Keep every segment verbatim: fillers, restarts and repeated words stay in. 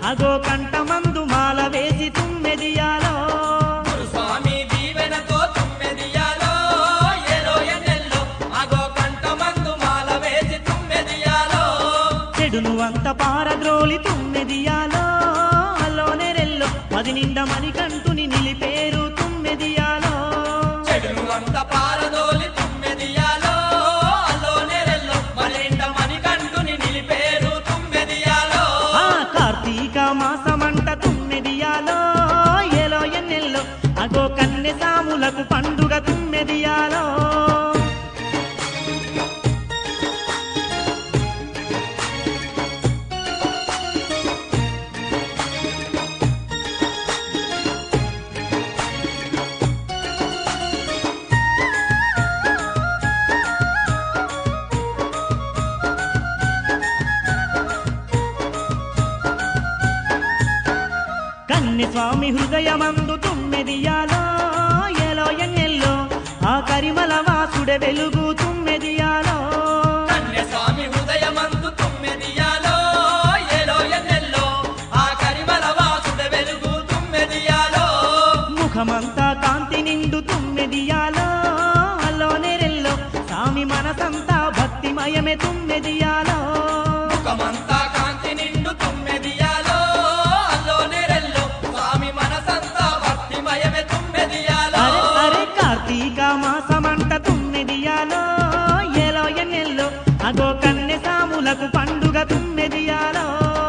అగో కంటమందు మాల వేసి తుమ్మెదియాలో గురుస్వామి దీవెనతో తుమ్మెదియాలో ఏలో ఎన్నెల్లో అగో కంటమందు మాల వేసి తుమ్మెదియాలో చెడును అంత పారద్రోలి తుమ్మెదియాలో అల్లోనే రెల్లో పది నిండా మణికంఠుని నిలిపేరు తుమ్మెదియాలో చెడును అంత పారదోలి తుమ్మెదియాలో అల్లోనే రెల్లో మరింట మణికంఠుని నిలిపేరు తుమ్మెదియాలో ఆ కార్తీక మాసమంట తుమ్మెదియాలో ఏలో ఎన్నెల్లో అగో కన్నె సాములకు పండుగ తుమ్మెదియాలో కన్నె స్వామి హృదయమందు తుమ్మెదియాలో ఏలో ఎన్నెల్లో ఆ కరిమల వాసుడ వెలుగు తుమ్మెదియాలో కన్యస్వామి హృదయమందు తుమ్మెదియాలో ఏలో ఎన్నెల్లో ఆ కరిమల వాసుడ వెలుగు తుమ్మెదియాలో ముఖమంతా కాంతి నిండు తుమ్మెదియాలో అల్లోనే రెల్లో స్వామి మనసంతా భక్తిమయమే తుమ్మెదియాలో ముఖమంతా కాంతి నిండు తుమ్మెదియాలో అల్లోనే రెల్లో స్వామి మనసంతా భక్తిమయమే తుమ్మెదియాలో అరే అరే కార్తీక మాసమంట తుమ్మెదియాలో ఏలో ఎన్నెల్లో అగో కన్నె సాములకు పండుగ తుమ్మెదియాలో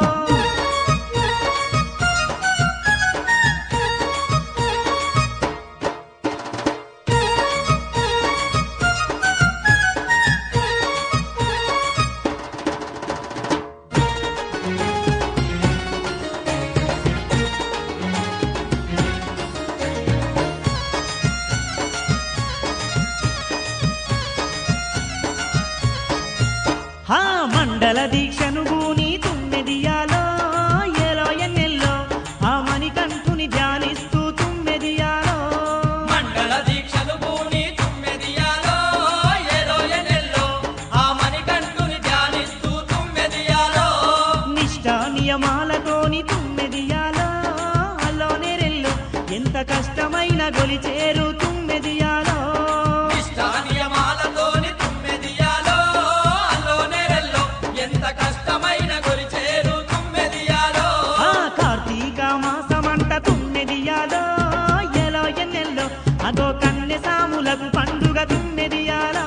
హా మండల దీక్షను గూని తుమ్మెదియాలో ఏలో ఎన్నెల్లో ఆ మణికంఠుని ధ్యానిస్తూ తుమ్మెదియాలో మండల దీక్షలు పూని తుమ్మెదియాలో ఏలో ఎన్నెల్లో ఆ మణికంఠుని ధ్యానిస్తూ తుమ్మెదియాలో నిష్ఠ నియమాలతోని తుమ్మెదియాలో అల్లోనే రెల్లో ఎంత కష్టమైన గొలిచేరు తుమ్మెదియాలో నిష్ఠా నియమాలతోని తుమ్మెదియాలో అల్లోనే రెల్లో ఎంత కష్టమైన గొలిచేరు తుమ్మెదియాలో ఆ కార్తీక మాసమంట తుమ్మెదియాలో ఏలో ఎన్నెల్లో అగో కన్నె సాములకు పండుగ తుమ్మెదియాలో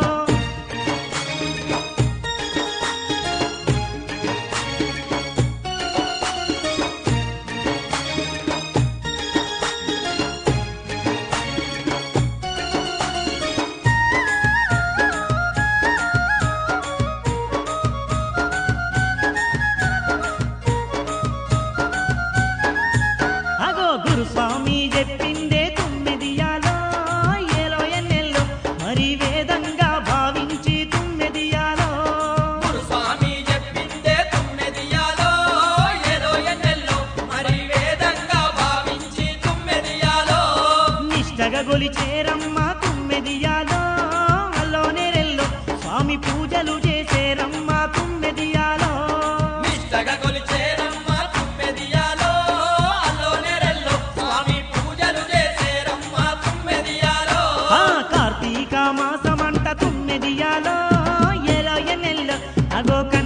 అగో గురుస్వామి చెప్పిందే తుమ్మెదియాలో ఏలో ఎన్నెల్లో మరి వేదంగా భావించి తుమ్మెదియాలో గురుస్వామి చెప్పిందే తుమ్మెదియాలో ఏలో ఎన్నెల్లో మరి వేదంగా భావించి తుమ్మెదియాలో నిష్టగా గొలిచేరమ్మ తుమ్మెదియాలో అల్లోనే రెల్లో స్వామి పూజలు చేసేరమ్మ తుమ్మెదియాలో నిష్టగా కొలిచేరమ్మ తుమ్మెదియాలో అల్లోనే రెల్లో స్వామి పూజలు చేసేరమ్మ తుమ్మెదియాలో ఆ కార్తీక మాసమంట తుమ్మెదియాలో ఏలో ఎన్నెల్లో అగో